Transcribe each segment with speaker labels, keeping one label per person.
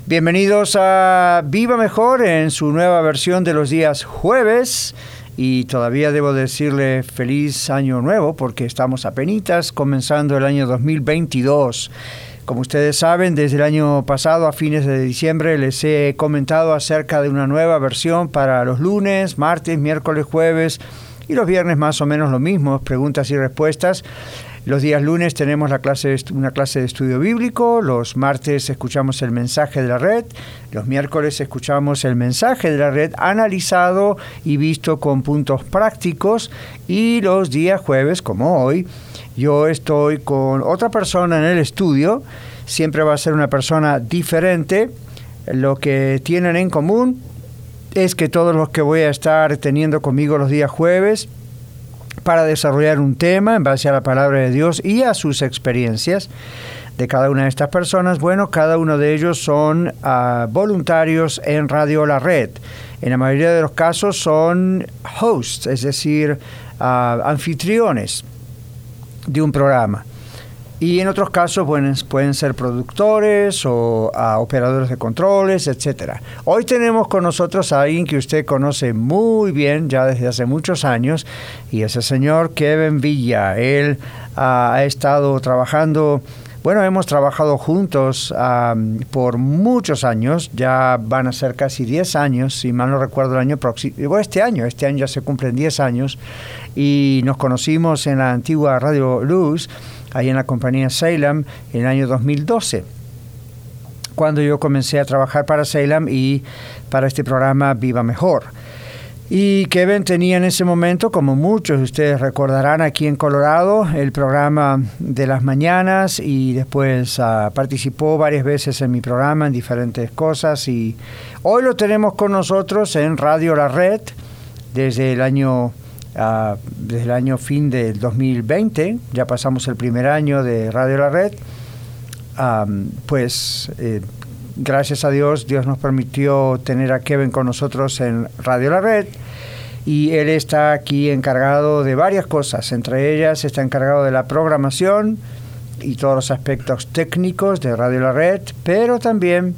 Speaker 1: Bienvenidos a Viva Mejor en su nueva versión de los días jueves. Y todavía debo decirle feliz año nuevo porque estamos apenitas comenzando el año 2022. Como ustedes saben, desde el año pasado a fines de diciembre les he comentado acerca de una nueva versión para los lunes, martes, miércoles, jueves y los viernes más o menos lo mismo, preguntas y respuestas. Los días lunes tenemos una clase de estudio bíblico, los martes escuchamos el mensaje de la red, los miércoles escuchamos el mensaje de la red analizado y visto con puntos prácticos, y los días jueves, como hoy, yo estoy con otra persona en el estudio. Siempre va a ser una persona diferente. Lo que tienen en común es que todos los que voy a estar teniendo conmigo los días jueves para desarrollar un tema en base a la palabra de Dios y a sus experiencias de cada una de estas personas. Bueno, cada uno de ellos son voluntarios en Radio La Red. En la mayoría de los casos son hosts, es decir, anfitriones de un programa. Y en otros casos pueden ser productores o operadores de controles, etc. Hoy tenemos con nosotros a alguien que usted conoce muy bien ya desde hace muchos años, y es el señor Kevin Villa. Él ha estado trabajando, hemos trabajado juntos por muchos años, ya van a ser casi 10 años, si mal no recuerdo el año próximo, este año ya se cumplen 10 años, y nos conocimos en la antigua Radio Luz, ahí en la compañía Salem, en el año 2012, cuando yo comencé a trabajar para Salem y para este programa Viva Mejor. Y Kevin tenía en ese momento, como muchos de ustedes recordarán, aquí en Colorado, el programa de las mañanas, y después participó varias veces en mi programa en diferentes cosas, y hoy lo tenemos con nosotros en Radio La Red desde el año fin del 2020. Ya pasamos el primer año de Radio La Red. Gracias a Dios nos permitió tener a Kevin con nosotros en Radio La Red, y él está aquí encargado de varias cosas. Entre ellas está encargado de la programación y todos los aspectos técnicos de Radio La Red, pero también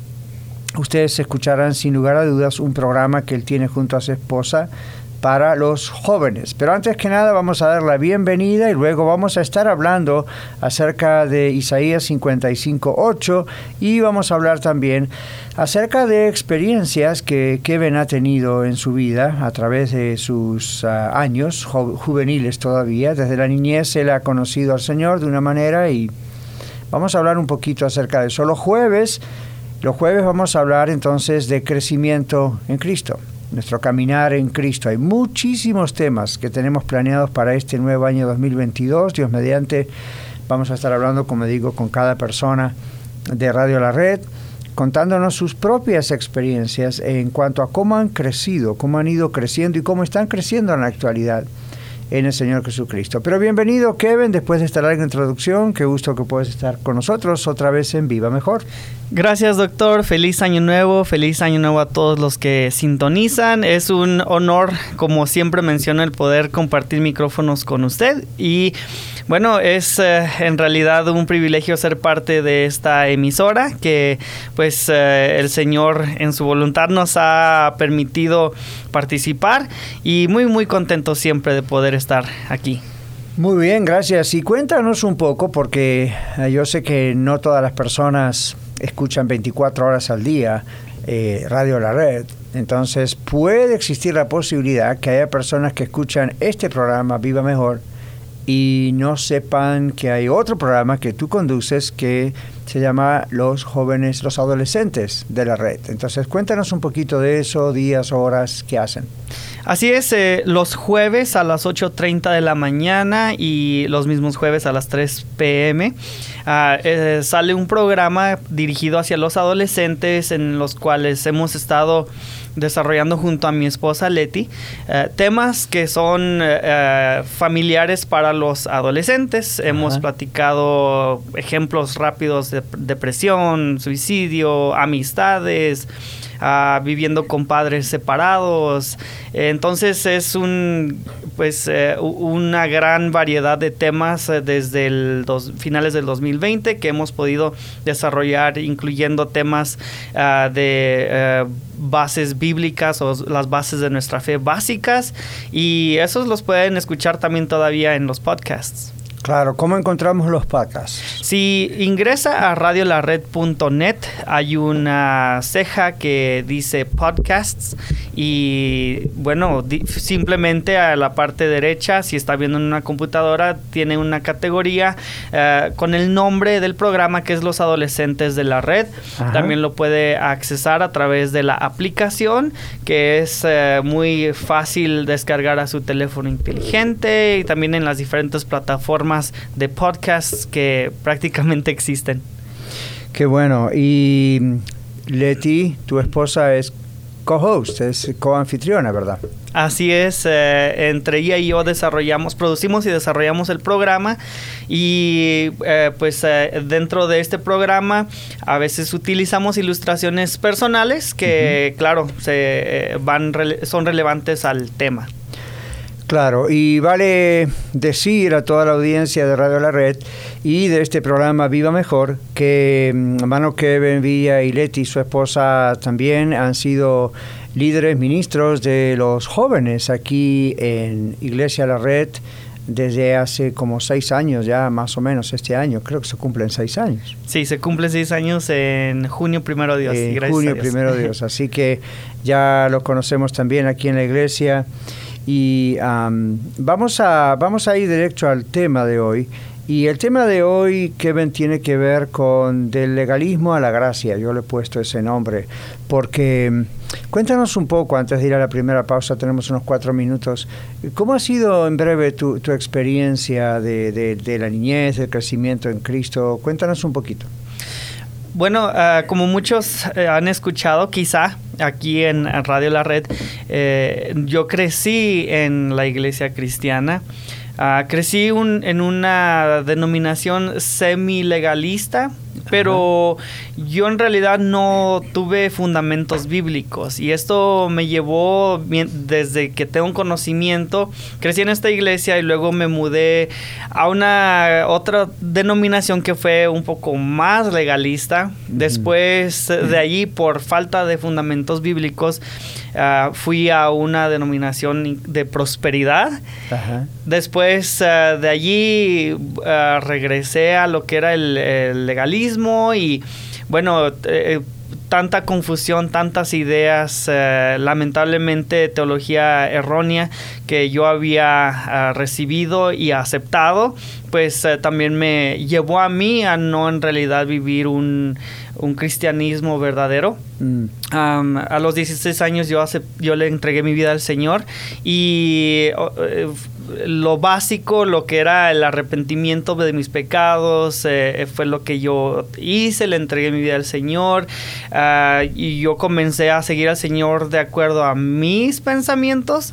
Speaker 1: ustedes escucharán sin lugar a dudas un programa que él tiene junto a su esposa para los jóvenes. Pero antes que nada vamos a dar la bienvenida y luego vamos a estar hablando acerca de Isaías 55:8, y vamos a hablar también acerca de experiencias que Kevin ha tenido en su vida a través de sus años juveniles todavía. Desde la niñez él ha conocido al Señor de una manera, y vamos a hablar un poquito acerca de eso. Los jueves vamos a hablar entonces de crecimiento en Cristo, nuestro caminar en Cristo. Hay muchísimos temas que tenemos planeados para este nuevo año 2022. Dios mediante, vamos a estar hablando, como digo, con cada persona de Radio La Red, contándonos sus propias experiencias en cuanto a cómo han crecido, cómo han ido creciendo y cómo están creciendo en la actualidad en el Señor Jesucristo. Pero bienvenido, Kevin, después de esta larga introducción. Qué gusto que puedas estar con nosotros otra vez en Viva Mejor.
Speaker 2: Gracias, doctor. Feliz año nuevo a todos los que sintonizan. Es un honor, como siempre menciono, el poder compartir micrófonos con usted, y es en realidad un privilegio ser parte de esta emisora que el Señor en su voluntad nos ha permitido participar, y muy muy contento siempre de poder estar aquí.
Speaker 1: Muy bien, gracias. Y cuéntanos un poco, porque yo sé que no todas las personas escuchan 24 horas al día Radio La Red. Entonces puede existir la posibilidad que haya personas que escuchan este programa Viva Mejor y no sepan que hay otro programa que tú conduces que se llama Los Adolescentes de la Red. Entonces cuéntanos un poquito de eso, días, horas, ¿qué hacen?
Speaker 2: Así es, los jueves a las 8:30 de la mañana y los mismos jueves a las 3 p.m. Sale un programa dirigido hacia los adolescentes, en los cuales hemos estado desarrollando junto a mi esposa Leti temas que son familiares para los adolescentes. Ajá. Hemos platicado ejemplos rápidos de depresión, suicidio, amistades, viviendo con padres separados. Entonces es una gran variedad de temas desde finales del 2020 que hemos podido desarrollar, incluyendo temas de bases bíblicas o las bases de nuestra fe básicas, y esos los pueden escuchar también todavía en los podcasts.
Speaker 1: Claro, ¿cómo encontramos los podcasts?
Speaker 2: Si ingresa a radiolared.net, hay una ceja que dice podcasts y bueno, simplemente a la parte derecha, si está viendo en una computadora, tiene una categoría con el nombre del programa, que es Los Adolescentes de la Red. Ajá. También lo puede accesar a través de la aplicación, que es muy fácil descargar a su teléfono inteligente, y también en las diferentes plataformas de podcasts que prácticamente existen.
Speaker 1: Qué bueno. Y Leti, tu esposa, es co-host, es co-anfitriona, ¿verdad?
Speaker 2: Así es, entre ella y yo producimos y desarrollamos el programa, y dentro de este programa a veces utilizamos ilustraciones personales que, claro, son relevantes al tema.
Speaker 1: Claro, y vale decir a toda la audiencia de Radio La Red y de este programa Viva Mejor que hermano Kevin Villa y Leti, su esposa, también han sido líderes, ministros de los jóvenes aquí en Iglesia La Red desde hace como 6 años ya, más o menos. Este año creo que se cumplen 6 años.
Speaker 2: Sí, se cumplen 6 años en junio, primero Dios.
Speaker 1: En junio, primero Dios. Así que ya los conocemos también aquí en la iglesia. Y vamos a ir directo al tema de hoy. Y el tema de hoy, Kevin, tiene que ver con del legalismo a la gracia. Yo le he puesto ese nombre porque cuéntanos un poco, antes de ir a la primera pausa, tenemos unos 4 minutos. ¿Cómo ha sido en breve tu experiencia de la niñez, del crecimiento en Cristo? Cuéntanos un poquito.
Speaker 2: Bueno, como muchos han escuchado, quizá aquí en Radio La Red, yo crecí en la iglesia cristiana. Crecí en una denominación semi-legalista, pero yo en realidad no tuve fundamentos bíblicos, y esto me llevó, desde que tengo un conocimiento, crecí en esta iglesia y luego me mudé a una otra denominación que fue un poco más legalista. Después de allí, por falta de fundamentos bíblicos, fui a una denominación de prosperidad. Ajá. Después de allí regresé a lo que era el legalismo, y bueno, tanta confusión, tantas ideas, lamentablemente teología errónea que yo había recibido y aceptado, pues también me llevó a mí a no en realidad vivir un cristianismo verdadero. A los 16 años yo le entregué mi vida al Señor, y lo básico, lo que era el arrepentimiento de mis pecados, fue lo que yo hice. Le entregué mi vida al Señor, y yo comencé a seguir al Señor de acuerdo a mis pensamientos.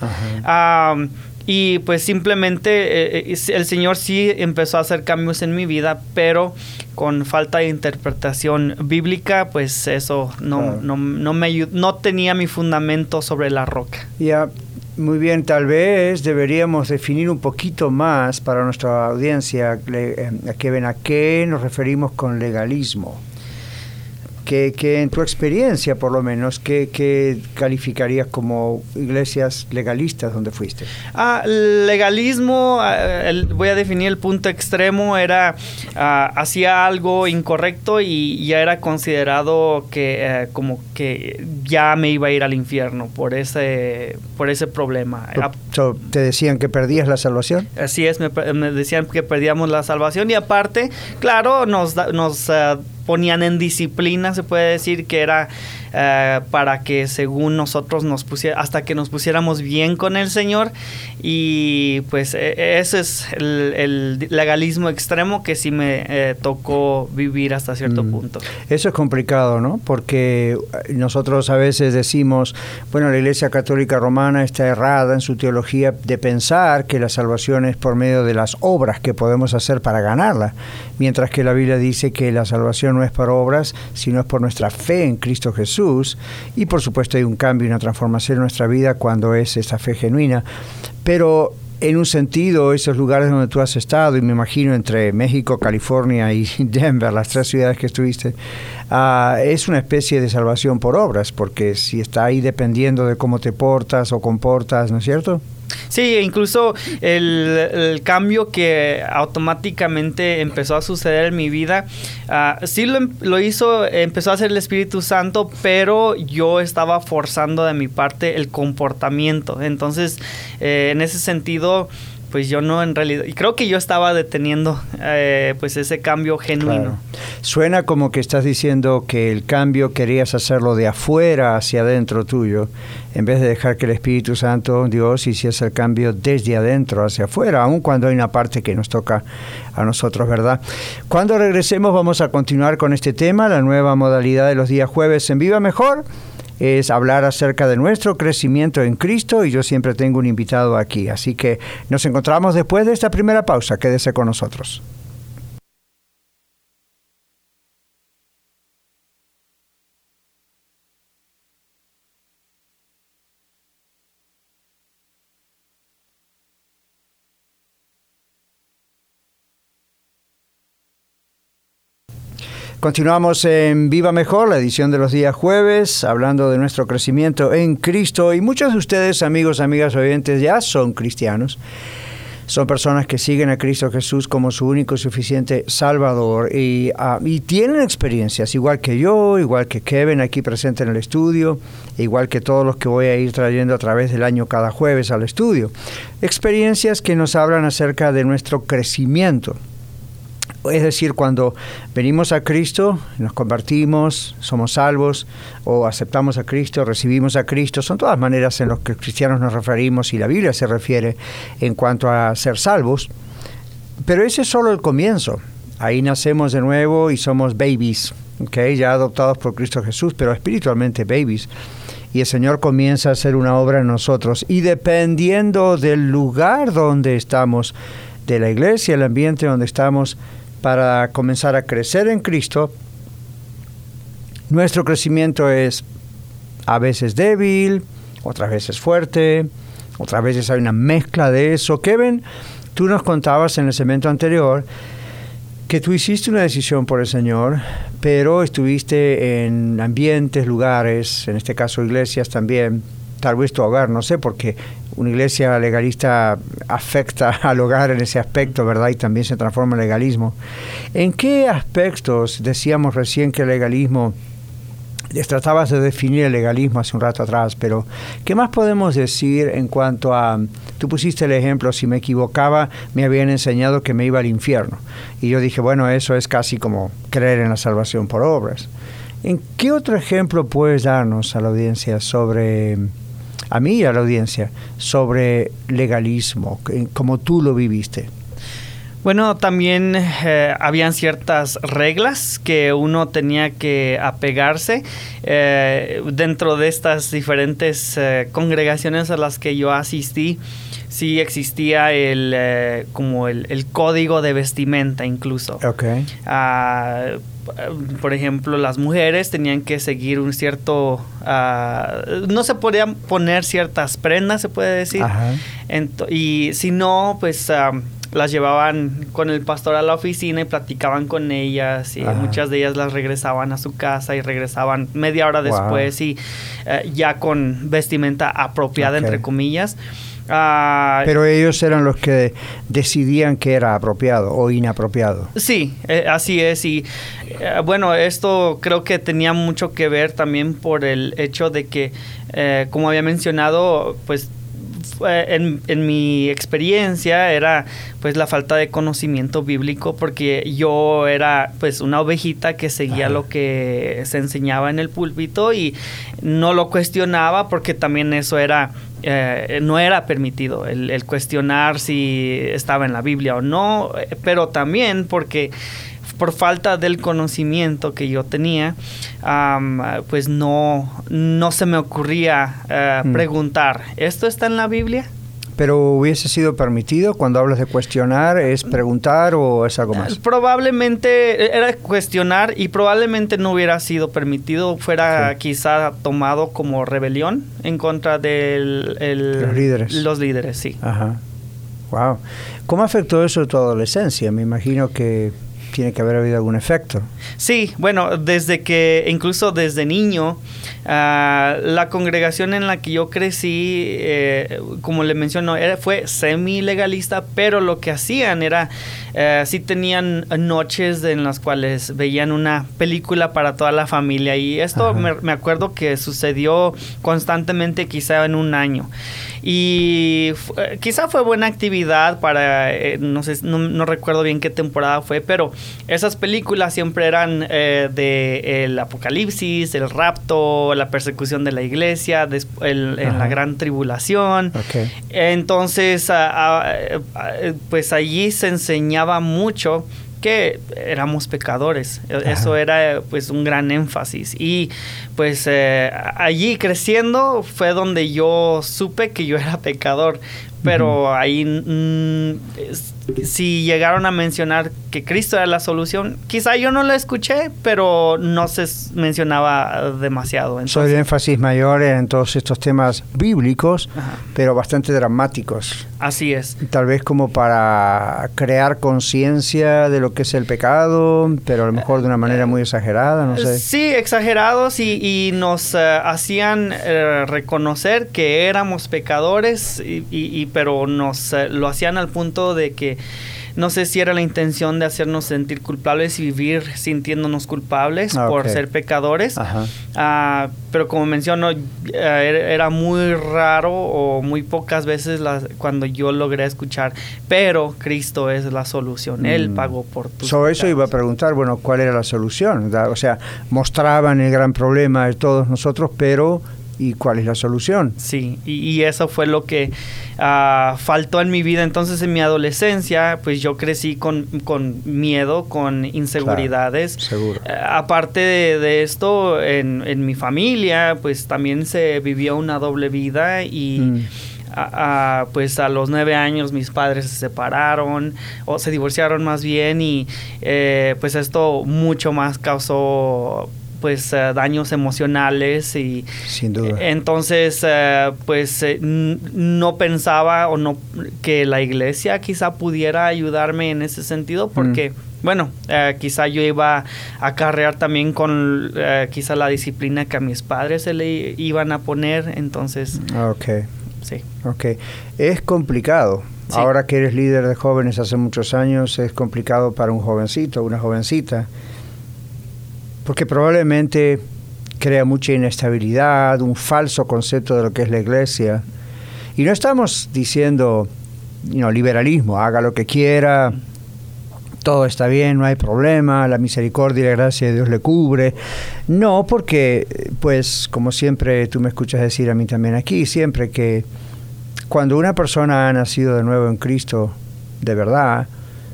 Speaker 2: Y pues simplemente el Señor sí empezó a hacer cambios en mi vida, pero con falta de interpretación bíblica, pues eso no me ayudó, no tenía mi fundamento sobre la roca.
Speaker 1: Ya, muy bien, tal vez deberíamos definir un poquito más para nuestra audiencia, Kevin, a qué nos referimos con legalismo. Que en tu experiencia, por lo menos, ¿qué calificarías como iglesias legalistas donde fuiste?
Speaker 2: Legalismo, voy a definir el punto extremo, era hacía algo incorrecto y ya era considerado que como que ya me iba a ir al infierno por ese problema.
Speaker 1: ¿Te decían que perdías la salvación?
Speaker 2: Así es, me decían que perdíamos la salvación, y aparte, claro, nos ponían en disciplina, se puede decir, que era para que según nosotros hasta que nos pusiéramos bien con el Señor, y pues ese es el legalismo extremo que sí me tocó vivir hasta cierto punto.
Speaker 1: Eso es complicado, ¿no? Porque nosotros a veces decimos, bueno, la Iglesia Católica Romana está errada en su teología de pensar que la salvación es por medio de las obras que podemos hacer para ganarla, mientras que la Biblia dice que la salvación no es por obras, sino es por nuestra fe en Cristo Jesús. Jesús, y por supuesto hay un cambio y una transformación en nuestra vida cuando es esa fe genuina. Pero en un sentido, esos lugares donde tú has estado, y me imagino entre México, California y Denver, las 3 ciudades que estuviste, es una especie de salvación por obras, porque si está ahí dependiendo de cómo te portas o comportas, ¿no es cierto?
Speaker 2: Sí, incluso el cambio que automáticamente empezó a suceder en mi vida, sí lo hizo, empezó a hacer el Espíritu Santo, pero yo estaba forzando de mi parte el comportamiento. Entonces, en ese sentido, pues yo no, en realidad, y creo que yo estaba deteniendo pues ese cambio genuino.
Speaker 1: Claro. Suena como que estás diciendo que el cambio querías hacerlo de afuera hacia adentro tuyo, en vez de dejar que el Espíritu Santo, Dios, hiciese el cambio desde adentro hacia afuera, aun cuando hay una parte que nos toca a nosotros, ¿verdad? Cuando regresemos vamos a continuar con este tema, la nueva modalidad de los días jueves en Viva Mejor. Es hablar acerca de nuestro crecimiento en Cristo, y yo siempre tengo un invitado aquí. Así que nos encontramos después de esta primera pausa. Quédese con nosotros. Continuamos en Viva Mejor, la edición de los días jueves, hablando de nuestro crecimiento en Cristo. Y muchos de ustedes, amigos, amigas, oyentes, ya son cristianos. Son personas que siguen a Cristo Jesús como su único y suficiente Salvador. Y tienen experiencias, igual que yo, igual que Kevin aquí presente en el estudio, igual que todos los que voy a ir trayendo a través del año cada jueves al estudio. Experiencias que nos hablan acerca de nuestro crecimiento. Es decir, cuando venimos a Cristo, nos convertimos, somos salvos, o aceptamos a Cristo, recibimos a Cristo, son todas maneras en las que los cristianos nos referimos y la Biblia se refiere en cuanto a ser salvos. Pero ese es solo el comienzo. Ahí nacemos de nuevo y somos babies, ¿okay? Ya adoptados por Cristo Jesús, pero espiritualmente babies. Y el Señor comienza a hacer una obra en nosotros. Y dependiendo del lugar donde estamos, de la iglesia, el ambiente donde estamos, para comenzar a crecer en Cristo, nuestro crecimiento es a veces débil, otras veces fuerte, otras veces hay una mezcla de eso. Kevin, tú nos contabas en el segmento anterior que tú hiciste una decisión por el Señor, pero estuviste en ambientes, lugares, en este caso iglesias también, tal vez tu hogar, no sé, porque una iglesia legalista afecta al hogar en ese aspecto, ¿verdad? Y también se transforma en legalismo. ¿En qué aspectos, decíamos recién que el legalismo, tratabas de definir el legalismo hace un rato atrás, pero ¿qué más podemos decir en cuanto a, tú pusiste el ejemplo, si me equivocaba, me habían enseñado que me iba al infierno? Y yo dije, bueno, eso es casi como creer en la salvación por obras. ¿En qué otro ejemplo puedes darnos a la audiencia sobre... a mí y a la audiencia, sobre legalismo, como tú lo viviste?
Speaker 2: Bueno, también habían ciertas reglas que uno tenía que apegarse dentro de estas diferentes congregaciones a las que yo asistí. Sí existía como el código de vestimenta incluso.
Speaker 1: Okay.
Speaker 2: Por ejemplo, las mujeres tenían que seguir un cierto... no se podían poner ciertas prendas, se puede decir.
Speaker 1: Ajá.
Speaker 2: Y si no, pues las llevaban con el pastor a la oficina y platicaban con ellas. Y muchas de ellas las regresaban a su casa y regresaban media hora después. Wow. Y ya con vestimenta apropiada, okay, entre comillas.
Speaker 1: Pero ellos eran los que decidían qué era apropiado o inapropiado.
Speaker 2: Sí, así es. Y bueno, esto creo que tenía mucho que ver también por el hecho de que, como había mencionado, pues en mi experiencia era pues la falta de conocimiento bíblico, porque yo era pues una ovejita que seguía lo que se enseñaba en el púlpito y no lo cuestionaba, porque también eso era no era permitido el cuestionar si estaba en la Biblia o no, pero también porque por falta del conocimiento que yo tenía, pues no se me ocurría preguntar, ¿esto está en la Biblia?
Speaker 1: ¿Pero hubiese sido permitido cuando hablas de cuestionar? ¿Es preguntar o es algo más?
Speaker 2: Probablemente era cuestionar y probablemente no hubiera sido permitido, fuera quizá tomado como rebelión en contra de
Speaker 1: los líderes.
Speaker 2: Los líderes, sí.
Speaker 1: Ajá. Wow. ¿Cómo afectó eso tu adolescencia? Me imagino que tiene que haber habido algún efecto.
Speaker 2: Sí, bueno, incluso desde niño, la congregación en la que yo crecí, como le menciono, fue semi-legalista, pero lo que hacían era, sí tenían noches en las cuales veían una película para toda la familia, y esto me acuerdo que sucedió constantemente, quizá en un año. Y quizá fue buena actividad para, no recuerdo bien qué temporada fue, pero esas películas siempre eran de el apocalipsis, el rapto, la persecución de la iglesia, en la gran tribulación.
Speaker 1: Okay.
Speaker 2: Entonces, pues allí se enseñaba mucho que éramos pecadores. Eso era pues un gran énfasis, y pues allí creciendo fue donde yo supe que yo era pecador, pero ahí si llegaron a mencionar que Cristo era la solución, quizá yo no la escuché, pero no se mencionaba demasiado. Entonces,
Speaker 1: soy de énfasis mayor en todos estos temas bíblicos, pero bastante dramáticos.
Speaker 2: Así es.
Speaker 1: Tal vez como para crear conciencia de lo que es el pecado, pero a lo mejor de una manera muy exagerada, no sé.
Speaker 2: Sí, exagerados, y nos hacían reconocer que éramos pecadores, pero nos lo hacían al punto de que no sé si era la intención de hacernos sentir culpables y vivir sintiéndonos culpables por ser pecadores. Pero como menciono, era muy raro o muy pocas veces cuando yo logré escuchar, pero Cristo es la solución. Él pagó por tus pecados.
Speaker 1: Eso iba a preguntar, bueno, ¿cuál era la solución? O sea, mostraban el gran problema de todos nosotros, pero ¿y cuál es la solución?
Speaker 2: Sí, y eso fue lo que faltó en mi vida. Entonces, en mi adolescencia, pues yo crecí con miedo, con inseguridades.
Speaker 1: Claro, seguro.
Speaker 2: Aparte de esto, en mi familia, pues también se vivía una doble vida, y pues a los 9 años mis padres se separaron, o se divorciaron más bien, y pues esto mucho más causó pues daños emocionales, y
Speaker 1: sin duda.
Speaker 2: Entonces pues no pensaba que la iglesia quizá pudiera ayudarme en ese sentido, porque bueno, quizá yo iba a acarrear también con quizá la disciplina que a mis padres se le iban a poner. Entonces sí.
Speaker 1: Es complicado.
Speaker 2: Sí.
Speaker 1: Ahora que eres líder de jóvenes hace muchos años, es complicado para un jovencito, una jovencita, porque probablemente crea mucha inestabilidad, un falso concepto de lo que es la iglesia. Y no estamos diciendo liberalismo, haga lo que quiera, todo está bien, no hay problema, la misericordia y la gracia de Dios le cubre. No, porque, pues, como siempre tú me escuchas decir a mí también aquí, siempre que cuando una persona ha nacido de nuevo en Cristo, de verdad,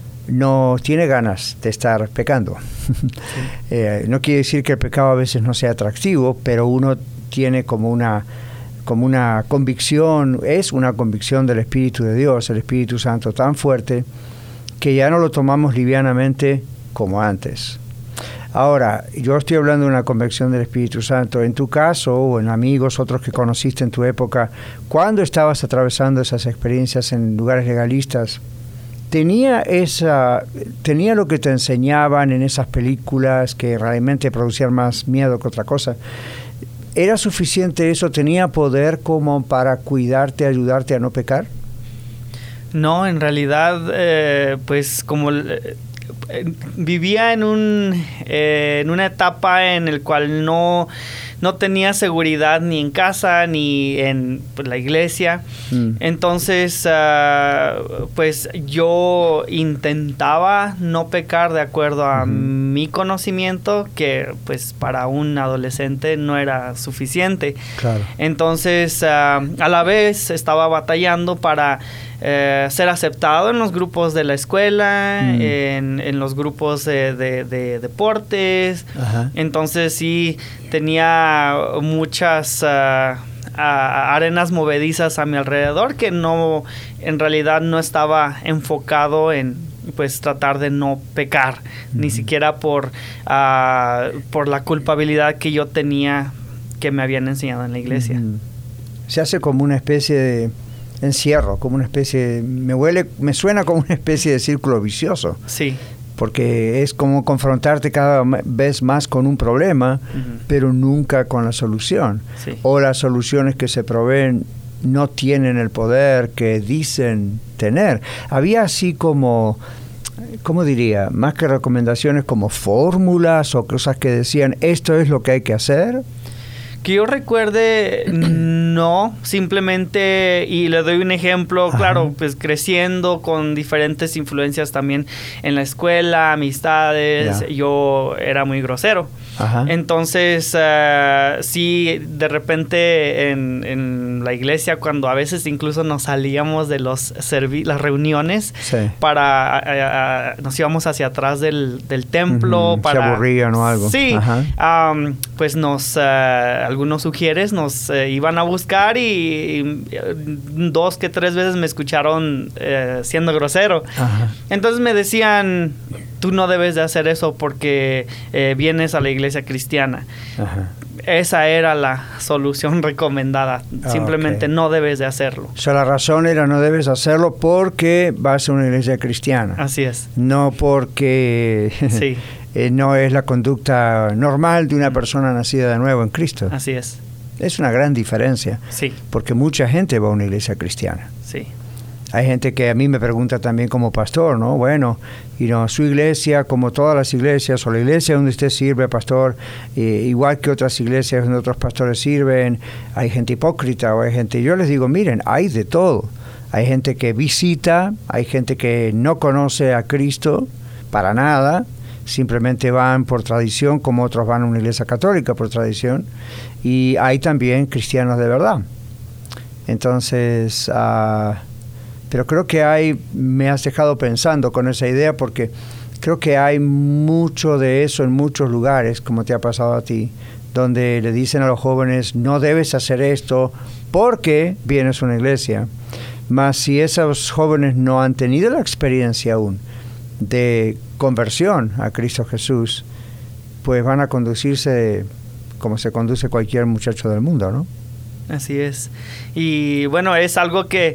Speaker 1: no tiene ganas de estar pecando. Sí. No quiere decir que el pecado a veces no sea atractivo, pero uno tiene como una convicción, es una convicción del Espíritu de Dios, el Espíritu Santo tan fuerte, que ya no lo tomamos livianamente como antes. Ahora, yo estoy hablando de una convicción del Espíritu Santo. En tu caso, o en amigos, otros que conociste en tu época, cuando estabas atravesando esas experiencias en lugares legalistas, ¿tenía lo que te enseñaban en esas películas que realmente producían más miedo que otra cosa? ¿Era suficiente eso? ¿Tenía poder como para cuidarte, ayudarte a no pecar?
Speaker 2: No, en realidad, pues como vivía en una etapa en el cual no tenía seguridad ni en casa ni en la iglesia. Entonces, pues yo intentaba no pecar de acuerdo a mi conocimiento, que pues para un adolescente no era suficiente.
Speaker 1: Claro.
Speaker 2: Entonces, a la vez estaba batallando para ser aceptado en los grupos de la escuela, en los grupos de deportes. Entonces sí tenía muchas arenas movedizas a mi alrededor que no, en realidad no estaba enfocado en pues tratar de no pecar, ni siquiera por la culpabilidad que yo tenía que me habían enseñado en la iglesia.
Speaker 1: Se hace como una especie de encierro, como una especie, me suena como una especie de círculo vicioso.
Speaker 2: Sí.
Speaker 1: Porque es como confrontarte cada vez más con un problema, pero nunca con la solución.
Speaker 2: Sí.
Speaker 1: O las soluciones que se proveen no tienen el poder que dicen tener. Había así como, ¿cómo diría? Más que recomendaciones, como fórmulas o cosas que decían, esto es lo que hay que hacer.
Speaker 2: Que yo recuerde, no, simplemente, y le doy un ejemplo, claro, pues creciendo con diferentes influencias también en la escuela, amistades, yo era muy grosero. Entonces, sí, de repente en la iglesia, cuando a veces incluso nos salíamos de las reuniones, para nos íbamos hacia atrás del templo.
Speaker 1: Se aburrían o algo.
Speaker 2: Sí, pues algunos sugieres nos iban a buscar y 2 que 3 veces me escucharon siendo grosero. Entonces me decían, tú no debes de hacer eso porque vienes a la iglesia cristiana. Esa era la solución recomendada. Simplemente no debes de hacerlo. O
Speaker 1: sea, la razón era no debes hacerlo porque vas a una iglesia cristiana.
Speaker 2: Así es.
Speaker 1: No porque
Speaker 2: sí.
Speaker 1: No es la conducta normal de una persona nacida de nuevo en Cristo.
Speaker 2: Así es.
Speaker 1: Es una gran diferencia.
Speaker 2: Sí.
Speaker 1: Porque mucha gente va a una iglesia cristiana.
Speaker 2: Sí.
Speaker 1: Hay gente que a mí me pregunta también como pastor, ¿no? Bueno, su iglesia, como todas las iglesias, o la iglesia donde usted sirve, pastor, igual que otras iglesias donde otros pastores sirven, hay gente hipócrita o hay gente... Yo les digo, miren, hay de todo. Hay gente que visita, hay gente que no conoce a Cristo para nada, simplemente van por tradición, como otros van a una iglesia católica por tradición, y hay también cristianos de verdad. Entonces... pero creo que me has dejado pensando con esa idea, porque creo que hay mucho de eso en muchos lugares, como te ha pasado a ti, donde le dicen a los jóvenes, no debes hacer esto porque vienes a una iglesia. Mas si esos jóvenes no han tenido la experiencia aún de conversión a Cristo Jesús, pues van a conducirse como se conduce cualquier muchacho del mundo, ¿no?
Speaker 2: Así es. Y bueno, es algo que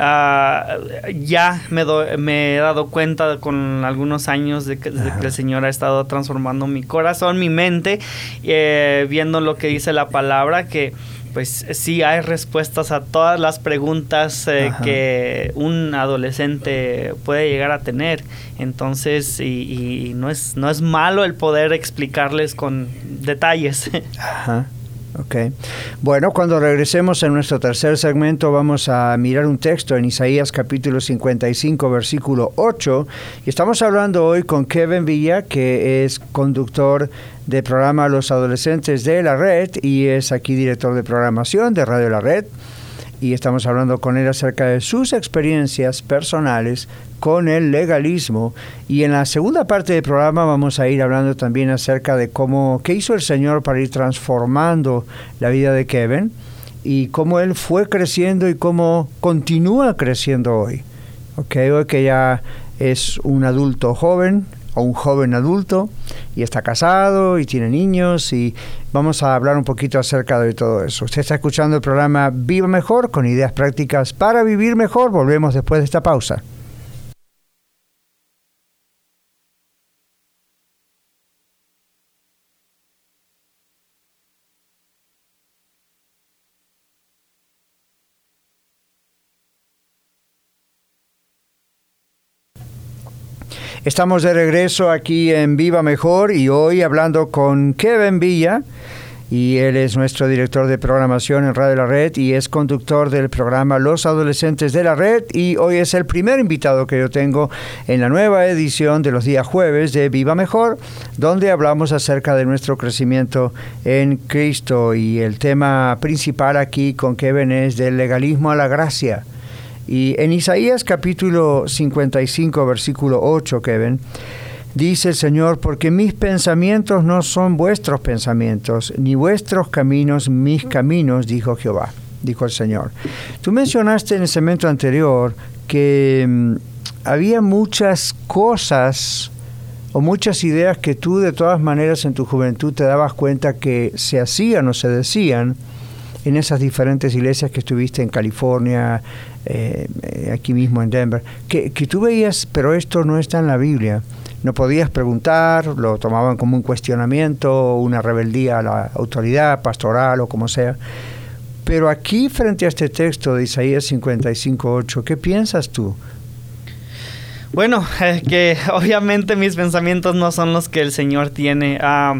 Speaker 2: ya me he dado cuenta con algunos años de que el Señor ha estado transformando mi corazón, mi mente, viendo lo que dice la palabra, que pues sí hay respuestas a todas las preguntas que un adolescente puede llegar a tener. Entonces, y no es malo el poder explicarles con detalles.
Speaker 1: Okay. Bueno, cuando regresemos en nuestro tercer segmento vamos a mirar un texto en Isaías capítulo 55, versículo 8. Y estamos hablando hoy con Kevin Villa, que es conductor del programa Los Adolescentes de la Red y es aquí director de programación de Radio La Red. Y estamos hablando con él acerca de sus experiencias personales con el legalismo. Y en la segunda parte del programa vamos a ir hablando también acerca de qué hizo el Señor para ir transformando la vida de Kevin y cómo él fue creciendo y cómo continúa creciendo hoy. Hoy que ya es un adulto joven o un joven adulto y está casado y tiene niños, y vamos a hablar un poquito acerca de todo eso. Usted está escuchando el programa Viva Mejor, con ideas prácticas para vivir mejor. Volvemos después de esta pausa. Estamos de regreso aquí en Viva Mejor y hoy hablando con Kevin Villa, y él es nuestro director de programación en Radio La Red y es conductor del programa Los Adolescentes de la Red, y hoy es el primer invitado que yo tengo en la nueva edición de los días jueves de Viva Mejor, donde hablamos acerca de nuestro crecimiento en Cristo, y el tema principal aquí con Kevin es del legalismo a la gracia. Y en Isaías capítulo 55, versículo 8, Kevin, Dice el Señor, porque mis pensamientos no son vuestros pensamientos, ni vuestros caminos mis caminos, dijo Jehová, dijo el Señor. Tú mencionaste en el segmento anterior que había muchas cosas o muchas ideas que tú de todas maneras en tu juventud te dabas cuenta que se hacían o se decían en esas diferentes iglesias que estuviste en California, aquí mismo en Denver, que tú veías, pero esto no está en la Biblia. No podías preguntar, lo tomaban como un cuestionamiento, una rebeldía a la autoridad pastoral o como sea. Pero aquí, frente a este texto de Isaías 55:8, ¿qué piensas tú?
Speaker 2: Bueno, que obviamente mis pensamientos no son los que el Señor tiene.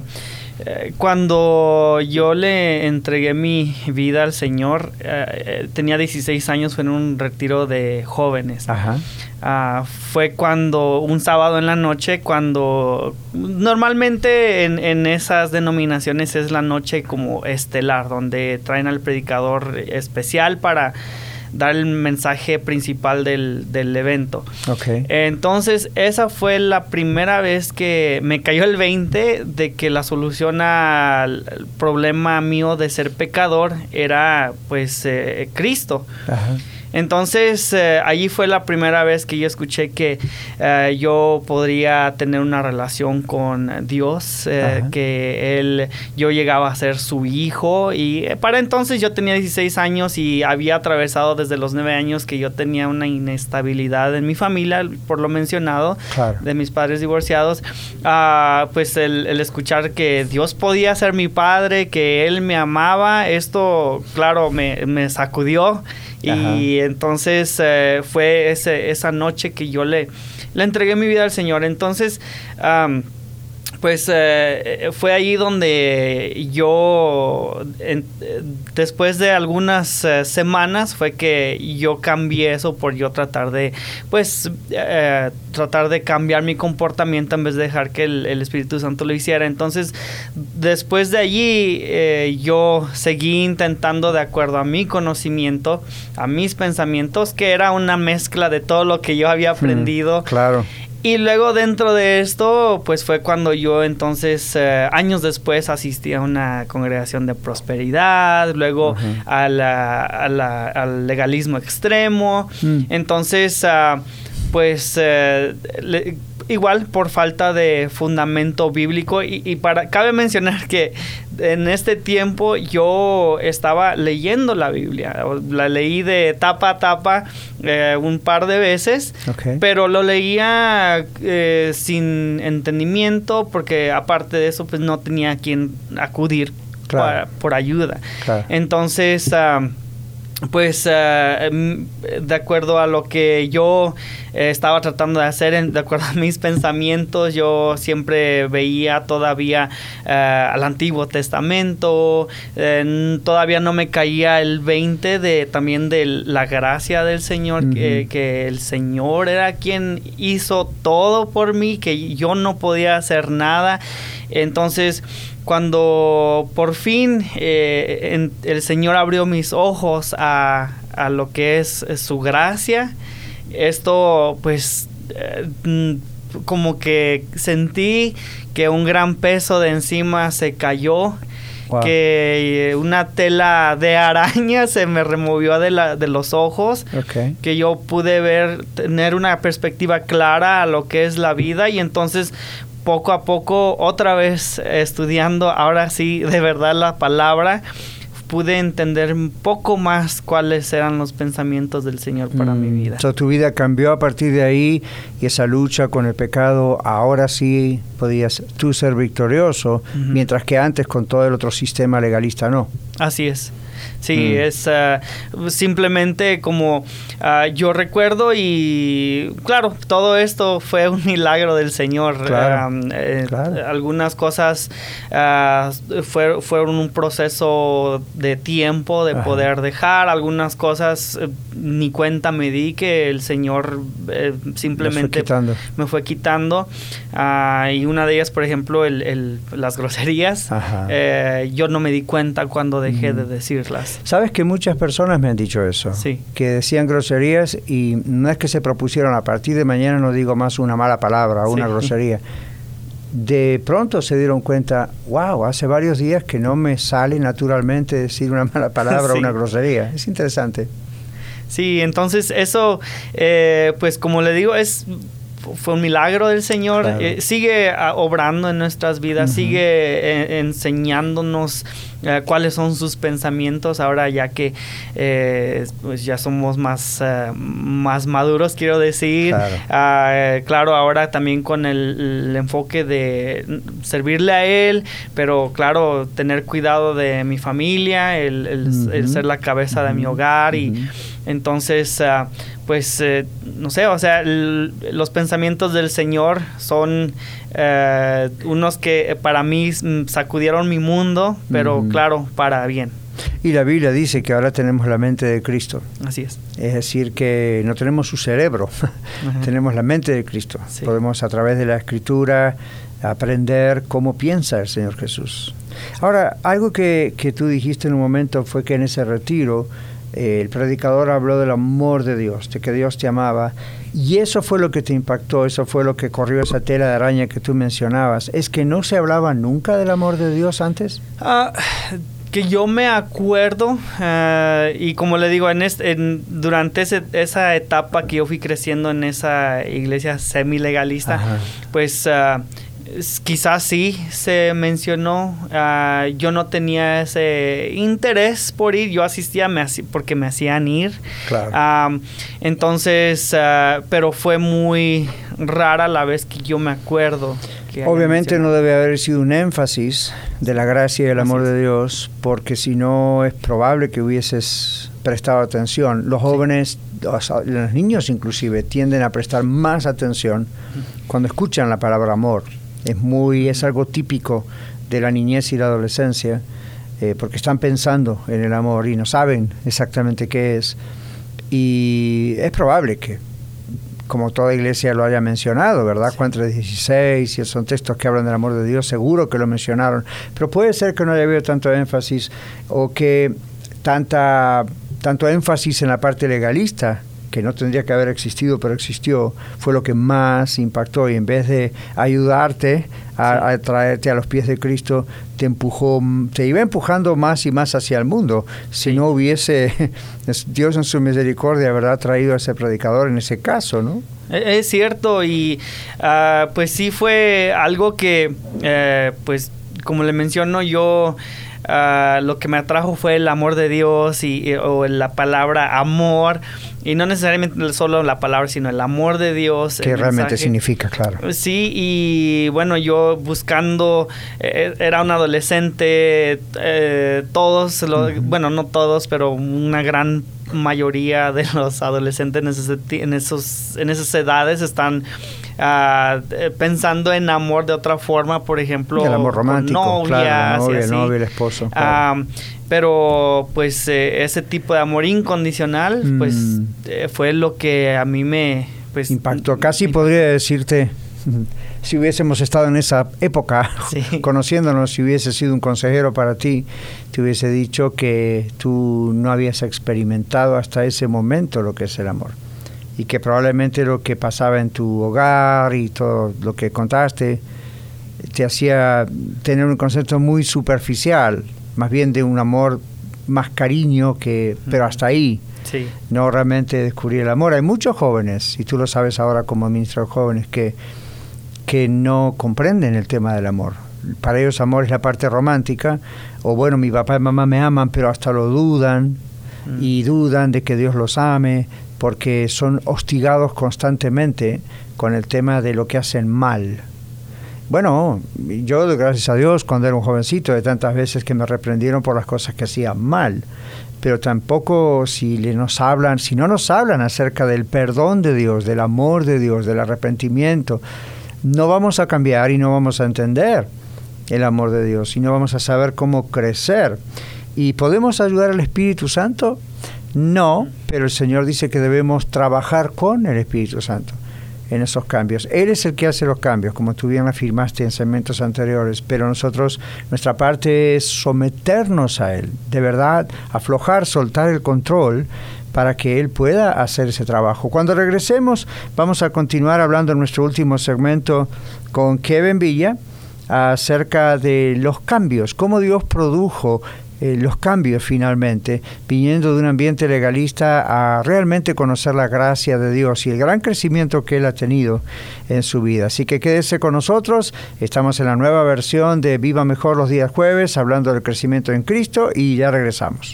Speaker 2: Cuando yo le entregué mi vida al Señor, tenía 16 años, fue en un retiro de jóvenes.
Speaker 1: Ajá.
Speaker 2: Fue cuando un sábado en la noche, cuando normalmente en esas denominaciones es la noche como estelar, donde traen al predicador especial para dar el mensaje principal del evento.
Speaker 1: Okay.
Speaker 2: Entonces, esa fue la primera vez que me cayó el 20 de que la solución al problema mío de ser pecador era, pues, Cristo. Ajá. Entonces, allí fue la primera vez que yo escuché que yo podría tener una relación con Dios, que yo llegaba a ser su hijo. Y para entonces yo tenía 16 años y había atravesado desde los 9 años que yo tenía una inestabilidad en mi familia, por lo mencionado, claro, de mis padres divorciados. Pues el escuchar que Dios podía ser mi padre, que Él me amaba, esto, claro, me sacudió. Y entonces fue esa noche que yo le entregué mi vida al Señor. Entonces, pues fue ahí donde yo, después de algunas semanas, fue que yo cambié eso por yo tratar de, pues, tratar de cambiar mi comportamiento en vez de dejar que el Espíritu Santo lo hiciera. Entonces, después de allí, yo seguí intentando, de acuerdo a mi conocimiento, a mis pensamientos, que era una mezcla de todo lo que yo había aprendido.
Speaker 1: Claro.
Speaker 2: Y luego dentro de esto, pues fue cuando yo entonces, años después, asistí a una congregación de prosperidad, luego al legalismo extremo. Entonces, pues igual por falta de fundamento bíblico cabe mencionar que en este tiempo yo estaba leyendo la Biblia. La leí de tapa a tapa un par de veces, pero lo leía sin entendimiento porque aparte de eso pues no tenía a quien acudir, claro, por ayuda. Claro. Entonces, pues de acuerdo a lo que yo estaba tratando de hacer, de acuerdo a mis pensamientos, yo siempre veía todavía al Antiguo Testamento. Todavía no me caía el 20 también de la gracia del Señor, que el Señor era quien hizo todo por mí, que yo no podía hacer nada. Entonces, cuando por fin el Señor abrió mis ojos a lo que es su gracia, esto pues como que sentí que un gran peso de encima se cayó. Wow. Que una tela de araña se me removió de los ojos, que yo pude tener una perspectiva clara a lo que es la vida. Y entonces poco a poco, otra vez estudiando, ahora sí, de verdad la palabra, pude entender un poco más cuáles eran los pensamientos del Señor para mi vida.
Speaker 1: Tu vida cambió a partir de ahí, y esa lucha con el pecado, ahora sí podías tú ser victorioso, mientras que antes con todo el otro sistema legalista no.
Speaker 2: Así es. Sí, es simplemente como yo recuerdo, y claro, todo esto fue un milagro del Señor. Claro, claro. Algunas cosas fueron un proceso de tiempo de poder dejar. Algunas cosas ni cuenta me di que el Señor simplemente me fue quitando. Y una de ellas, por ejemplo, las groserías. Yo no me di cuenta cuando dejé de decir clase.
Speaker 1: Sabes que muchas personas me han dicho eso,
Speaker 2: Sí.
Speaker 1: que decían groserías y no es que se propusieron a partir de mañana no digo más una mala palabra o una grosería. De pronto se dieron cuenta, wow, hace varios días que no me sale naturalmente decir una mala palabra o una grosería. Es interesante.
Speaker 2: Sí, entonces eso, pues como le digo, fue un milagro del Señor.
Speaker 1: Claro.
Speaker 2: Sigue obrando en nuestras vidas, sigue enseñándonos cuáles son sus pensamientos. Ahora ya que pues ya somos más maduros, quiero decir.
Speaker 1: Claro.
Speaker 2: Claro, ahora también con el enfoque de servirle a Él, pero claro, tener cuidado de mi familia, el ser la cabeza de mi hogar y entonces, pues, no sé, o sea, los pensamientos del Señor son unos que para mí sacudieron mi mundo, pero claro, para bien.
Speaker 1: Y la Biblia dice que ahora tenemos la mente de Cristo.
Speaker 2: Así es.
Speaker 1: Es decir, que no tenemos su cerebro, tenemos la mente de Cristo. Sí. Podemos a través de la Escritura aprender cómo piensa el Señor Jesús. Ahora, algo que tú dijiste en un momento fue que en ese retiro el predicador habló del amor de Dios, de que Dios te amaba, y eso fue lo que te impactó, eso fue lo que corrió esa tela de araña que tú mencionabas. ¿Es que no se hablaba nunca del amor de Dios antes?
Speaker 2: Que yo me acuerdo, y como le digo, durante esa etapa que yo fui creciendo en esa iglesia semi-legalista, pues quizás sí se mencionó. Yo no tenía ese interés por ir, yo asistía porque me hacían ir.
Speaker 1: Claro.
Speaker 2: Entonces, pero fue muy rara la vez que yo me acuerdo.
Speaker 1: Obviamente no debe haber sido un énfasis de la gracia y el amor de Dios, porque si no es probable que hubieses prestado atención. Los jóvenes, los niños inclusive, tienden a prestar más atención cuando escuchan la palabra amor. Es algo típico de la niñez y la adolescencia, porque están pensando en el amor y no saben exactamente qué es. Y es probable que, como toda iglesia lo haya mencionado, ¿verdad? Sí. Juan 3:16, y son textos que hablan del amor de Dios, seguro que lo mencionaron. Pero puede ser que no haya habido tanto énfasis o que tanto énfasis en la parte legalista, que no tendría que haber existido, pero existió, fue lo que más impactó, y en vez de ayudarte a traerte a los pies de Cristo, te iba empujando más y más hacia el mundo. Si no hubiese Dios en su misericordia, ¿verdad?, traído a ese predicador en ese caso, ¿no?
Speaker 2: Es cierto, y pues sí fue algo que, pues como le menciono, yo... lo que me atrajo fue el amor de Dios o la palabra amor, y no necesariamente solo la palabra, sino el amor de Dios.
Speaker 1: Que realmente significa, claro.
Speaker 2: Sí, y bueno, yo buscando, era un adolescente, todos, bueno, no todos, pero una gran mayoría de los adolescentes en esas edades están pensando en amor de otra forma, por ejemplo,
Speaker 1: el amor romántico, claro, el novio, el esposo. Claro.
Speaker 2: Pero pues ese tipo de amor incondicional, pues fue lo que a mí me
Speaker 1: impactó. Casi podría decirte, si hubiésemos estado en esa época, conociéndonos, si hubiese sido un consejero para ti, te hubiese dicho que tú no habías experimentado hasta ese momento lo que es el amor, y que probablemente lo que pasaba en tu hogar y todo lo que contaste te hacía tener un concepto muy superficial, más bien de un amor más cariño, pero hasta ahí. Sí. No realmente descubrir el amor. Hay muchos jóvenes, y tú lo sabes ahora como administrador de jóvenes, que no comprenden el tema del amor. Para ellos amor es la parte romántica, o bueno, mi papá y mamá me aman, pero hasta lo dudan, y dudan de que Dios los ame, porque son hostigados constantemente con el tema de lo que hacen mal. Bueno, yo doy gracias a Dios cuando era un jovencito, de tantas veces que me reprendieron por las cosas que hacía mal, pero tampoco si no nos hablan acerca del perdón de Dios, del amor de Dios, del arrepentimiento, no vamos a cambiar y no vamos a entender el amor de Dios, y no vamos a saber cómo crecer. ¿Y podemos ayudar al Espíritu Santo? No, pero el Señor dice que debemos trabajar con el Espíritu Santo. en esos cambios. Él es el que hace los cambios, como tú bien afirmaste en segmentos anteriores, pero nosotros, nuestra parte es someternos a Él, de verdad, aflojar, soltar el control para que Él pueda hacer ese trabajo. Cuando regresemos, vamos a continuar hablando en nuestro último segmento con Kevin Villa acerca de los cambios, cómo Dios produjo los cambios finalmente, viniendo de un ambiente legalista a realmente conocer la gracia de Dios y el gran crecimiento que Él ha tenido en su vida. Así que quédese con nosotros, estamos en la nueva versión de Viva Mejor los días jueves, hablando del crecimiento en Cristo, y ya regresamos.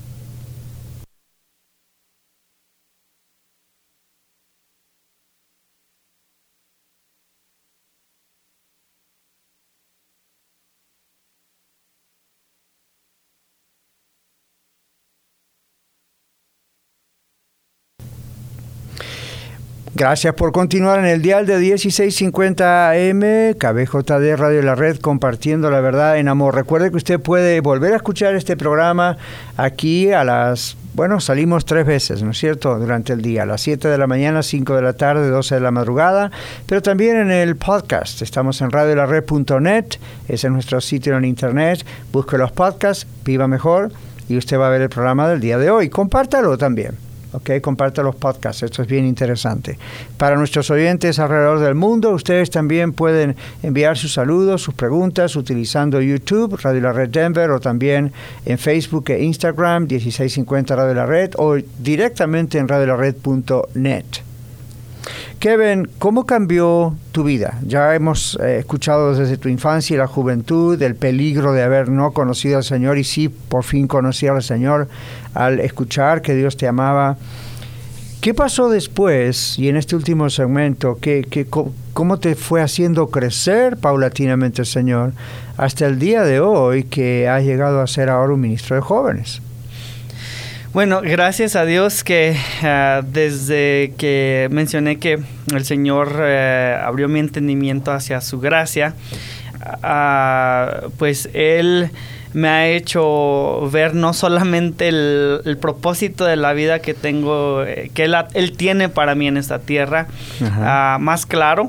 Speaker 1: Gracias por continuar en el dial de 1650 AM, KBJD Radio La Red, compartiendo la verdad en amor. Recuerde que usted puede volver a escuchar este programa aquí salimos 3 veces, ¿no es cierto?, durante el día, a las 7 de la mañana, 5 de la tarde, 12 de la madrugada, pero también en el podcast. Estamos en radiolared.net, ese es nuestro sitio en internet. Busque los podcasts, Viva Mejor, y usted va a ver el programa del día de hoy. Compártalo también. Comparta los podcasts, esto es bien interesante. Para nuestros oyentes alrededor del mundo, ustedes también pueden enviar sus saludos, sus preguntas, utilizando YouTube, Radio La Red Denver, o también en Facebook e Instagram, 1650 Radio La Red, o directamente en radiolared.net. Kevin, ¿cómo cambió tu vida? Ya hemos escuchado desde tu infancia y la juventud el peligro de haber no conocido al Señor, y sí, por fin conocí al Señor al escuchar que Dios te amaba. ¿Qué pasó después y en este último segmento? ¿Cómo te fue haciendo crecer paulatinamente el Señor hasta el día de hoy que has llegado a ser ahora un ministro de jóvenes?
Speaker 2: Bueno, gracias a Dios que desde que mencioné que el Señor abrió mi entendimiento hacia su gracia, pues Él me ha hecho ver no solamente el propósito de la vida que tengo, que Él tiene para mí en esta tierra, más claro,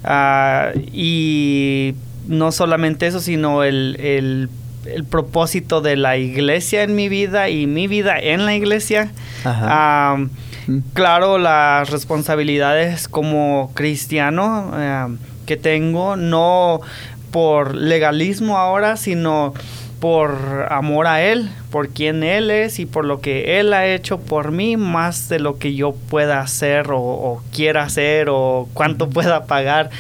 Speaker 2: y no solamente eso, sino el propósito de la iglesia en mi vida y mi vida en la iglesia. Claro, las responsabilidades como cristiano que tengo, no por legalismo ahora, sino por amor a Él, por quien Él es y por lo que Él ha hecho por mí, más de lo que yo pueda hacer o quiera hacer o cuánto pueda pagar,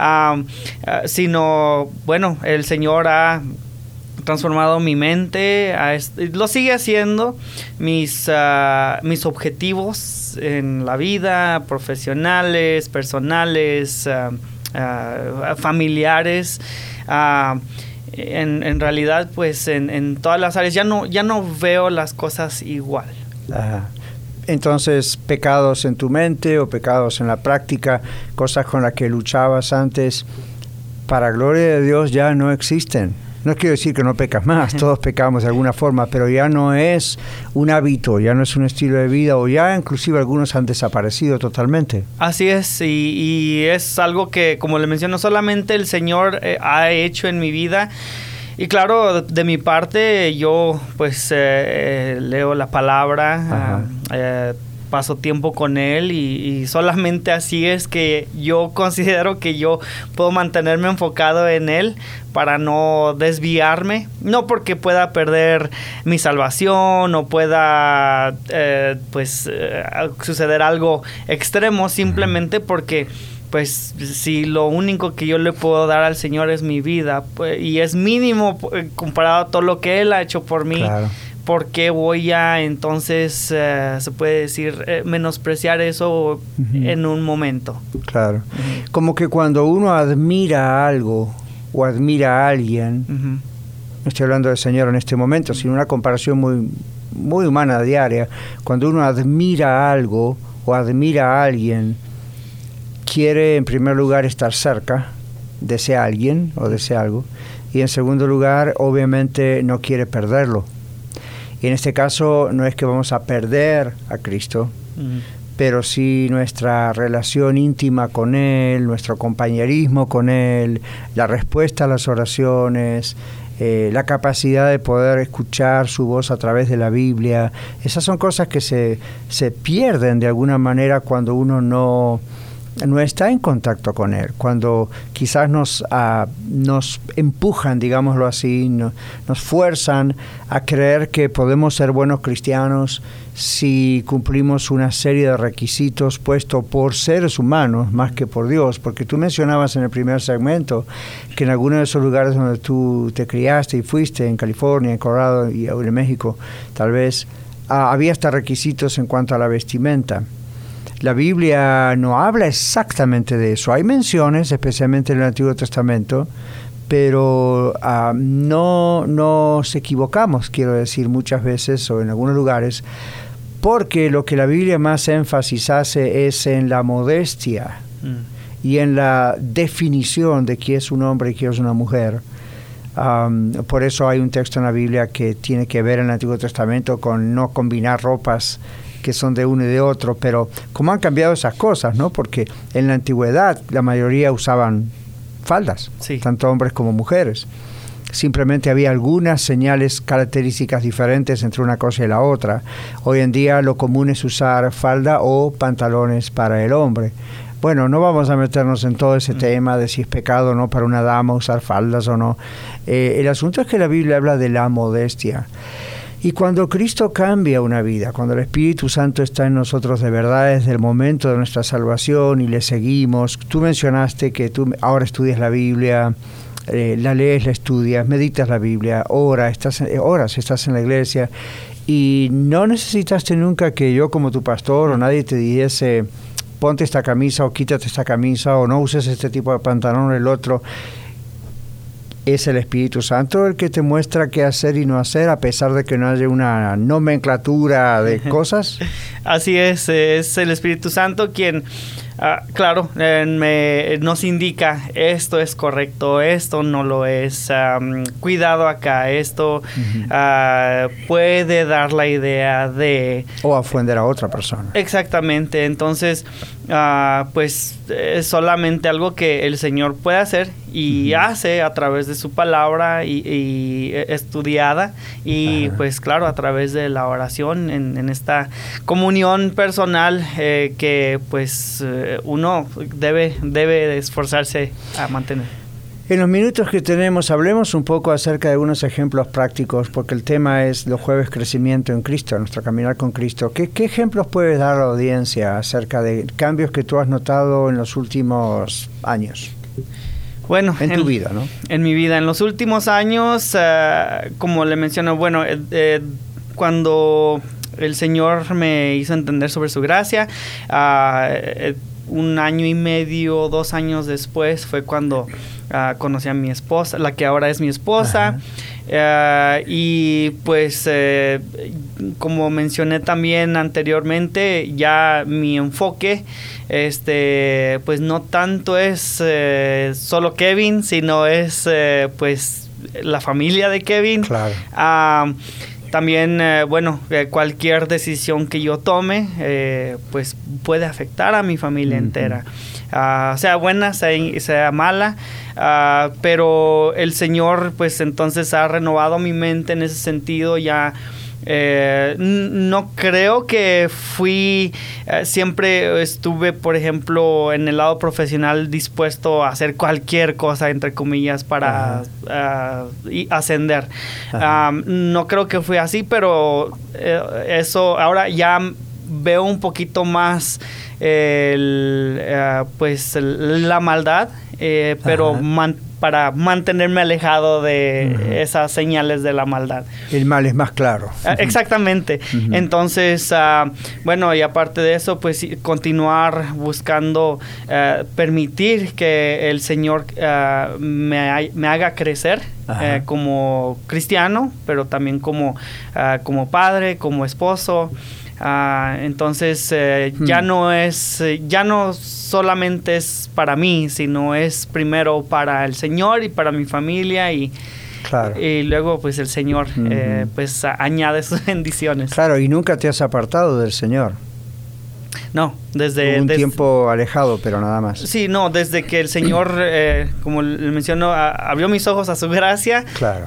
Speaker 2: sino, bueno, el Señor ha transformado mi mente, lo sigue haciendo, mis objetivos en la vida, profesionales, personales, familiares, en realidad, pues en todas las áreas ya no veo las cosas igual.
Speaker 1: Entonces, pecados en tu mente o pecados en la práctica, cosas con las que luchabas antes, para gloria de Dios ya no existen. No quiero decir que no pecas más, todos pecamos de alguna forma, pero ya no es un hábito, ya no es un estilo de vida, o ya inclusive algunos han desaparecido totalmente.
Speaker 2: Así es, y es algo que, como le menciono, solamente el Señor ha hecho en mi vida. Y claro, de mi parte, yo pues leo la palabra, paso tiempo con Él y solamente así es que yo considero que yo puedo mantenerme enfocado en Él para no desviarme, no porque pueda perder mi salvación o pueda suceder algo extremo, simplemente porque pues si lo único que yo le puedo dar al Señor es mi vida, pues, y es mínimo comparado a todo lo que Él ha hecho por mí. Claro. ¿Por qué voy a entonces, se puede decir, menospreciar eso en un momento? Claro.
Speaker 1: Como que cuando uno admira algo o admira a alguien, no estoy hablando del Señor en este momento, sino una comparación muy, muy humana, diaria, cuando uno admira algo o admira a alguien, quiere en primer lugar estar cerca de ese alguien o de ese algo, y en segundo lugar, obviamente, no quiere perderlo. Y en este caso no es que vamos a perder a Cristo, pero sí nuestra relación íntima con Él, nuestro compañerismo con Él, la respuesta a las oraciones, la capacidad de poder escuchar su voz a través de la Biblia. Esas son cosas que se pierden de alguna manera cuando uno no está en contacto con Él, cuando quizás nos empujan, digámoslo así, nos fuerzan a creer que podemos ser buenos cristianos si cumplimos una serie de requisitos puestos por seres humanos más que por Dios, porque tú mencionabas en el primer segmento que en algunos de esos lugares donde tú te criaste y fuiste, en California, en Colorado y en México, tal vez había hasta requisitos en cuanto a la vestimenta. La Biblia no habla exactamente de eso. Hay menciones, especialmente en el Antiguo Testamento, pero no nos equivocamos, quiero decir, muchas veces o en algunos lugares, porque lo que la Biblia más énfasis hace es en la modestia y en la definición de quién es un hombre y quién es una mujer. Por eso hay un texto en la Biblia que tiene que ver en el Antiguo Testamento con no combinar ropas que son de uno y de otro, pero cómo han cambiado esas cosas, ¿no? Porque en la antigüedad la mayoría usaban faldas, sí, tanto hombres como mujeres. Simplemente había algunas señales características diferentes entre una cosa y la otra. Hoy en día lo común es usar falda o pantalones para el hombre. Bueno, no vamos a meternos en todo ese tema de si es pecado o no para una dama usar faldas o no. El asunto es que la Biblia habla de la modestia. Y cuando Cristo cambia una vida, cuando el Espíritu Santo está en nosotros de verdad desde el momento de nuestra salvación y le seguimos, tú mencionaste que tú ahora estudias la Biblia, la lees, la estudias, meditas la Biblia, estás en la iglesia y no necesitaste nunca que yo como tu pastor o nadie te dijese ponte esta camisa o quítate esta camisa o no uses este tipo de pantalón o el otro. Es el Espíritu Santo el que te muestra qué hacer y no hacer, a pesar de que no haya una nomenclatura de cosas.
Speaker 2: Así es el Espíritu Santo quien, nos indica esto es correcto, esto no lo es, cuidado acá, esto puede dar la idea de...
Speaker 1: O ofender a otra persona.
Speaker 2: Exactamente, entonces pues es solamente algo que el Señor puede hacer y hace a través de su palabra y estudiada y pues claro, a través de la oración en esta comunión personal que pues uno debe esforzarse a mantener.
Speaker 1: En los minutos que tenemos, hablemos un poco acerca de algunos ejemplos prácticos, porque el tema es los jueves crecimiento en Cristo, nuestro caminar con Cristo. ¿Qué ejemplos puedes dar a la audiencia acerca de cambios que tú has notado en los últimos años?
Speaker 2: Bueno,
Speaker 1: en tu vida, ¿no?
Speaker 2: En mi vida, en los últimos años, como le menciono, bueno, cuando el Señor me hizo entender sobre su gracia, 1 año y medio, 2 años después fue cuando conocí a mi esposa, la que ahora es mi esposa. Y pues como mencioné también anteriormente, ya mi enfoque pues no tanto es solo Kevin, sino es pues la familia de Kevin.
Speaker 1: Claro.
Speaker 2: También, cualquier decisión que yo tome, pues puede afectar a mi familia entera. Sea buena, sea mala, pero el Señor, pues entonces ha renovado mi mente en ese sentido. Ya no creo que siempre estuve, por ejemplo, en el lado profesional dispuesto a hacer cualquier cosa, entre comillas, para ascender. No creo que fue así, pero eso ahora ya veo un poquito más la maldad, pero para mantenerme alejado de esas señales de la maldad.
Speaker 1: El mal es más claro.
Speaker 2: Exactamente. Entonces, y aparte de eso, pues continuar buscando permitir que el Señor me haga crecer como cristiano, pero también como padre, como esposo. Entonces ya no solamente es para mí, sino es primero para el Señor y para mi familia y luego pues el Señor pues añade sus bendiciones.
Speaker 1: Claro, y nunca te has apartado del Señor.
Speaker 2: No, desde...
Speaker 1: Un tiempo alejado, pero nada más.
Speaker 2: Sí, no, desde que el Señor, como le menciono, abrió mis ojos a su gracia.
Speaker 1: Claro.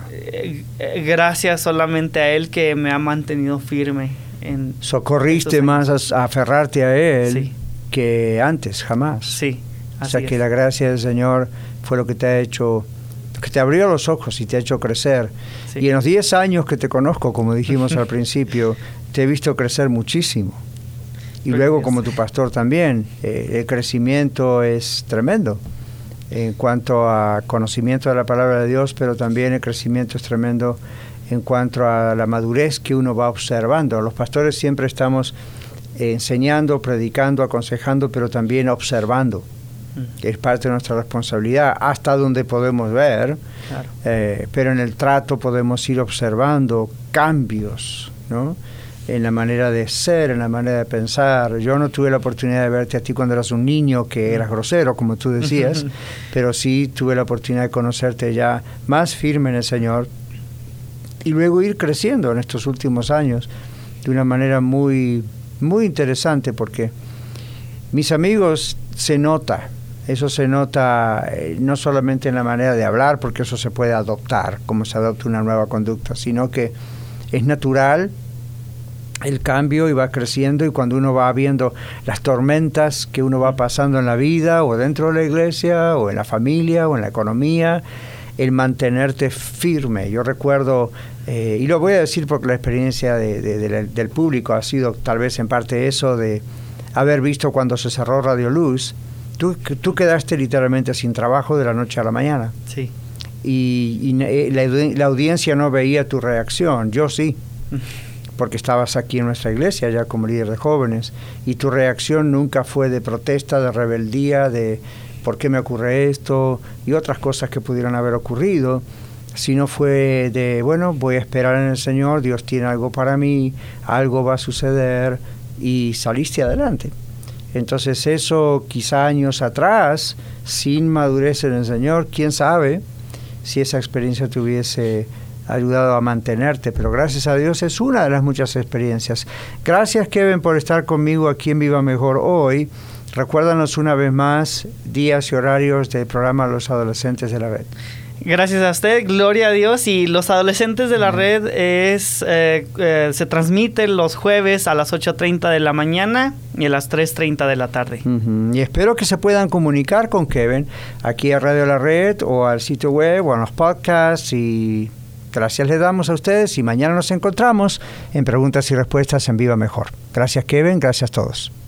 Speaker 2: Gracias solamente a Él que me ha mantenido firme.
Speaker 1: Socorriste más a aferrarte a Él, sí, que antes, jamás.
Speaker 2: Sí,
Speaker 1: así o sea que la gracia del Señor fue lo que te ha hecho, que te abrió los ojos y te ha hecho crecer. Sí. Y en los 10 años que te conozco, como dijimos al principio, te he visto crecer muchísimo. Y luego como tu pastor también, el crecimiento es tremendo en cuanto a conocimiento de la palabra de Dios, pero también el crecimiento es tremendo en cuanto a la madurez que uno va observando. Los pastores siempre estamos enseñando, predicando, aconsejando, pero también observando, que es parte de nuestra responsabilidad, hasta donde podemos ver, claro. Pero en el trato podemos ir observando cambios, ¿no?, en la manera de ser, en la manera de pensar. Yo no tuve la oportunidad de verte a ti cuando eras un niño, que eras grosero, como tú decías, pero sí tuve la oportunidad de conocerte ya más firme en el Señor y luego ir creciendo en estos últimos años de una manera muy, muy interesante, porque mis amigos, se nota, eso se nota no solamente en la manera de hablar, porque eso se puede adoptar, como se adopta una nueva conducta, sino que es natural el cambio y va creciendo, y cuando uno va viendo las tormentas que uno va pasando en la vida, o dentro de la iglesia, o en la familia, o en la economía, el mantenerte firme. Yo recuerdo, y lo voy a decir porque la experiencia del público ha sido tal vez en parte eso, de haber visto cuando se cerró Radio Luz, tú quedaste literalmente sin trabajo de la noche a la mañana.
Speaker 2: Sí.
Speaker 1: Y la audiencia no veía tu reacción, yo sí. Porque estabas aquí en nuestra iglesia ya como líder de jóvenes, y tu reacción nunca fue de protesta, de rebeldía, de ¿por qué me ocurre esto?, y otras cosas que pudieran haber ocurrido, sino fue de, bueno, voy a esperar en el Señor, Dios tiene algo para mí, algo va a suceder, y saliste adelante. Entonces eso, quizá años atrás, sin madurez en el Señor, quién sabe si esa experiencia te hubiese ayudado a mantenerte, pero gracias a Dios es una de las muchas experiencias. Gracias, Kevin, por estar conmigo aquí en Viva Mejor hoy. Recuérdanos una vez más días y horarios del programa Los Adolescentes de la Red.
Speaker 2: Gracias a usted, gloria a Dios. Y Los Adolescentes de la Red se transmite los jueves a las 8:30 de la mañana y a las 3:30 de la tarde.
Speaker 1: Y espero que se puedan comunicar con Kevin aquí a Radio La Red, o al sitio web, o a los podcasts, y gracias les damos a ustedes, y mañana nos encontramos en Preguntas y Respuestas en Viva Mejor. Gracias, Kevin, gracias a todos.